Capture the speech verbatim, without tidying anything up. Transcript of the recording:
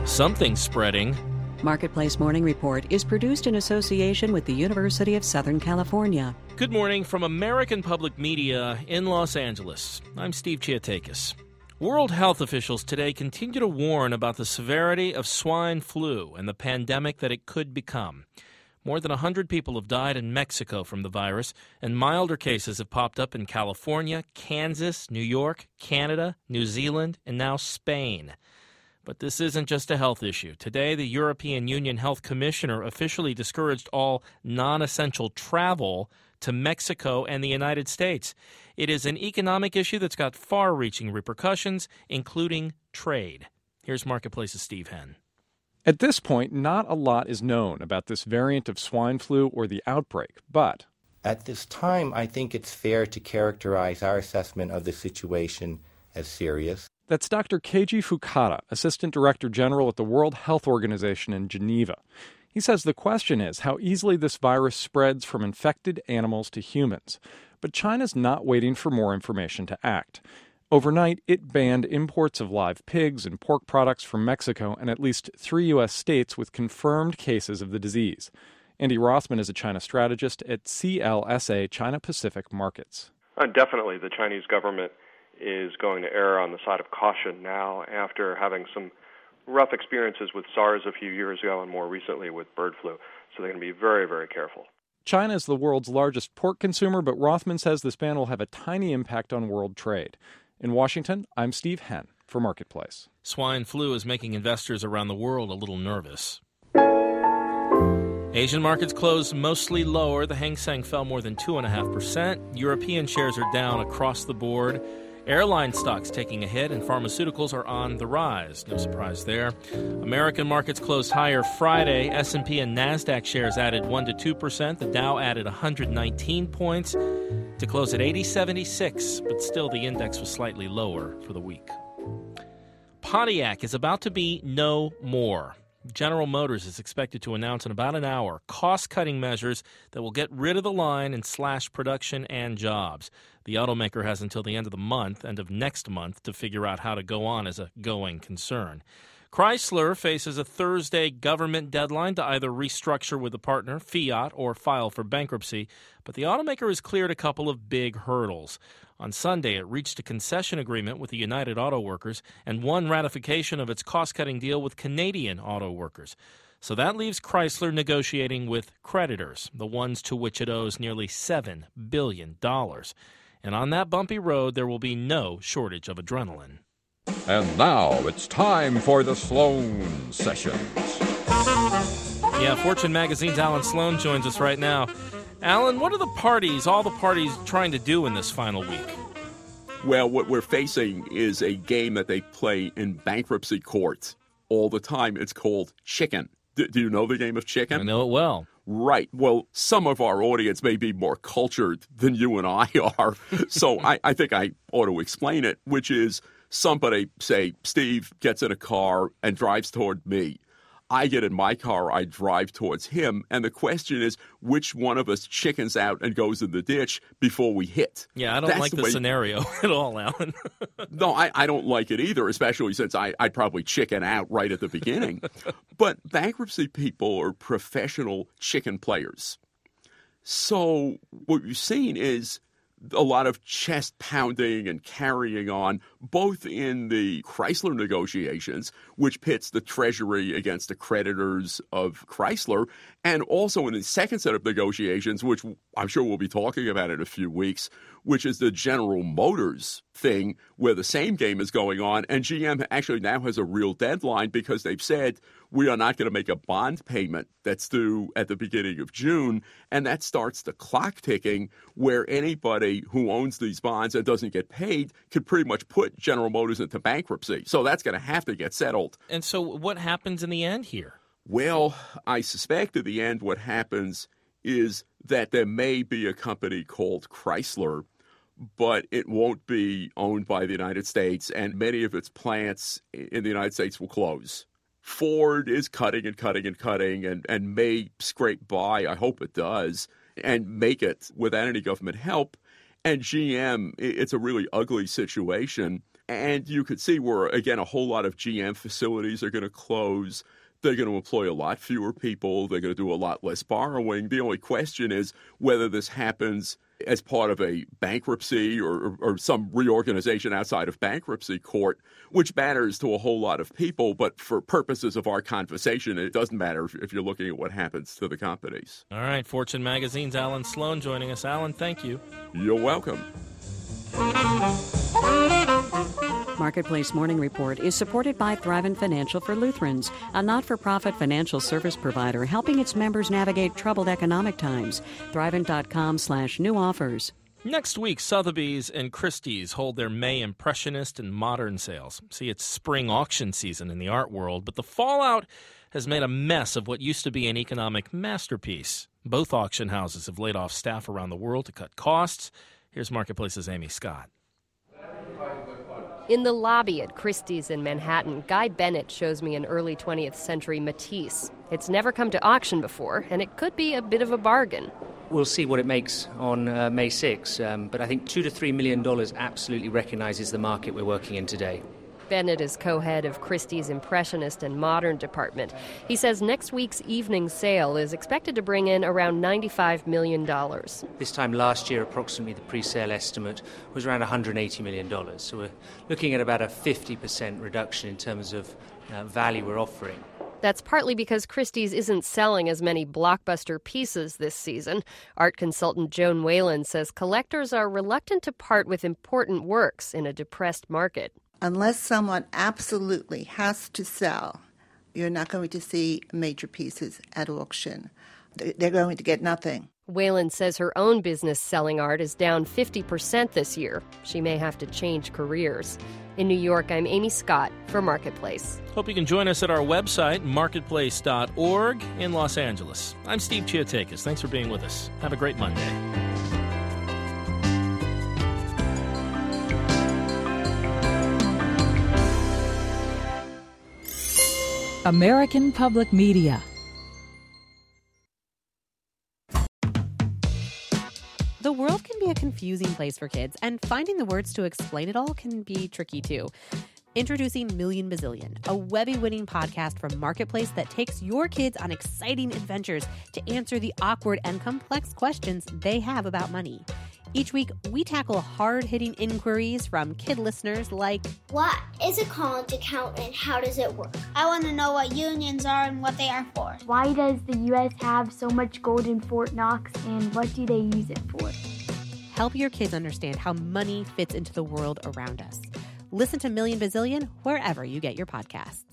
Something's spreading. Marketplace Morning Report is produced in association with the University of Southern California. Good morning from American Public Media in Los Angeles. I'm Steve Chiatakis. World health officials today continue to warn about the severity of swine flu and the pandemic that it could become. More than one hundred people have died in Mexico from the virus, and milder cases have popped up in California, Kansas, New York, Canada, New Zealand, and now Spain. But this isn't just a health issue. Today, the European Union Health Commissioner officially discouraged all non-essential travel to Mexico and the United States. It is an economic issue that's got far-reaching repercussions, including trade. Here's Marketplace's Steve Henn. At this point, not a lot is known about this variant of swine flu or the outbreak, but at this time, I think it's fair to characterize our assessment of the situation as serious. That's Doctor Keiji Fukada, Assistant Director General at the World Health Organization in Geneva. He says the question is how easily this virus spreads from infected animals to humans. But China's not waiting for more information to act. Overnight, it banned imports of live pigs and pork products from Mexico and at least three U S states with confirmed cases of the disease. Andy Rothman is a China strategist at C L S A China Pacific Markets. Uh, definitely, the Chinese government is going to err on the side of caution now after having some rough experiences with SARS a few years ago and more recently with bird flu. So they're going to be very, very careful. China is the world's largest pork consumer, but Rothman says this ban will have a tiny impact on world trade. In Washington, I'm Steve Henn for Marketplace. Swine flu is making investors around the world a little nervous. Asian markets closed mostly lower. The Hang Seng fell more than two point five percent. European shares are down across the board. Airline stocks taking a hit, and pharmaceuticals are on the rise. No surprise there. American markets closed higher Friday. S and P and NASDAQ shares added one to two percent. The Dow added one hundred nineteen points to close at eighty seventy-six, but still the index was slightly lower for the week. Pontiac is about to be no more. General Motors is expected to announce in about an hour cost-cutting measures that will get rid of the line and slash production and jobs. The automaker has until the end of the month, end of next month, to figure out how to go on as a going concern. Chrysler faces a Thursday government deadline to either restructure with a partner, Fiat, or file for bankruptcy, but the automaker has cleared a couple of big hurdles. On Sunday, it reached a concession agreement with the United Auto Workers and won ratification of its cost-cutting deal with Canadian Auto Workers. So that leaves Chrysler negotiating with creditors, the ones to which it owes nearly seven billion dollars. And on that bumpy road, there will be no shortage of adrenaline. And now it's time for the Sloan Sessions. Yeah, Fortune Magazine's Alan Sloan joins us right now. Alan, what are the parties, all the parties, trying to do in this final week? Well, what we're facing is a game that they play in bankruptcy court all the time. It's called Chicken. D- do you know the game of Chicken? I know it well. Right. Well, some of our audience may be more cultured than you and I are, so I, I think I ought to explain it, which is somebody, say, Steve, gets in a car and drives toward me. I get in my car, I drive towards him, and the question is which one of us chickens out and goes in the ditch before we hit. Yeah, I don't That's like the the way... scenario at all, Alan. No, I, I don't like it either, especially since I, I'd probably chicken out right at the beginning. But bankruptcy people are professional chicken players. So what you've seen is a lot of chest pounding and carrying on, both in the Chrysler negotiations, which pits the Treasury against the creditors of Chrysler, and also in the second set of negotiations, which I'm sure we'll be talking about in a few weeks, which is the General Motors thing, where the same game is going on. And G M actually now has a real deadline because they've said we are not going to make a bond payment that's due at the beginning of June. And that starts the clock ticking, where anybody who owns these bonds and doesn't get paid could pretty much put General Motors into bankruptcy. So that's going to have to get settled. And so what happens in the end here? Well, I suspect at the end what happens is that there may be a company called Chrysler, but it won't be owned by the United States, and many of its plants in the United States will close. Ford is cutting and cutting and cutting and, and may scrape by, I hope it does, and make it without any government help. And G M, it's a really ugly situation. And you could see where, again, a whole lot of G M facilities are going to close. They're going to employ a lot fewer people. They're going to do a lot less borrowing. The only question is whether this happens as part of a bankruptcy or, or some reorganization outside of bankruptcy court, which matters to a whole lot of people. But for purposes of our conversation, it doesn't matter if, if you're looking at what happens to the companies. All right, Fortune Magazine's Alan Sloan joining us. Alan, thank you. You're welcome. Marketplace Morning Report is supported by Thrivent Financial for Lutherans, a not-for-profit financial service provider helping its members navigate troubled economic times. Thrivent.com slash new offers. Next week, Sotheby's and Christie's hold their May Impressionist and Modern sales. See, it's spring auction season in the art world, but the fallout has made a mess of what used to be an economic masterpiece. Both auction houses have laid off staff around the world to cut costs. Here's Marketplace's Amy Scott. In the lobby at Christie's in Manhattan, Guy Bennett shows me an early twentieth century Matisse. It's never come to auction before, and it could be a bit of a bargain. We'll see what it makes on uh, May sixth, um, but I think two to three million dollars absolutely recognizes the market we're working in today. Bennett is co-head of Christie's Impressionist and Modern department. He says next week's evening sale is expected to bring in around ninety-five million dollars. This time last year, approximately the pre-sale estimate was around one hundred eighty million dollars. So we're looking at about a fifty percent reduction in terms of uh, value we're offering. That's partly because Christie's isn't selling as many blockbuster pieces this season. Art consultant Joan Whalen says collectors are reluctant to part with important works in a depressed market. Unless someone absolutely has to sell, you're not going to see major pieces at auction. They're going to get nothing. Whalen says her own business selling art is down fifty percent this year. She may have to change careers. In New York, I'm Amy Scott for Marketplace. Hope you can join us at our website, marketplace dot org, in Los Angeles. I'm Steve Chiotakis. Thanks for being with us. Have a great Monday. American Public Media. The world can be a confusing place for kids, and finding the words to explain it all can be tricky too. Introducing Million Bazillion, a Webby-winning podcast from Marketplace that takes your kids on exciting adventures to answer the awkward and complex questions they have about money. Each week, we tackle hard-hitting inquiries from kid listeners like, what is a college account and how does it work? I want to know what unions are and what they are for. Why does the U S have so much gold in Fort Knox and what do they use it for? Help your kids understand how money fits into the world around us. Listen to Million Bazillion wherever you get your podcasts.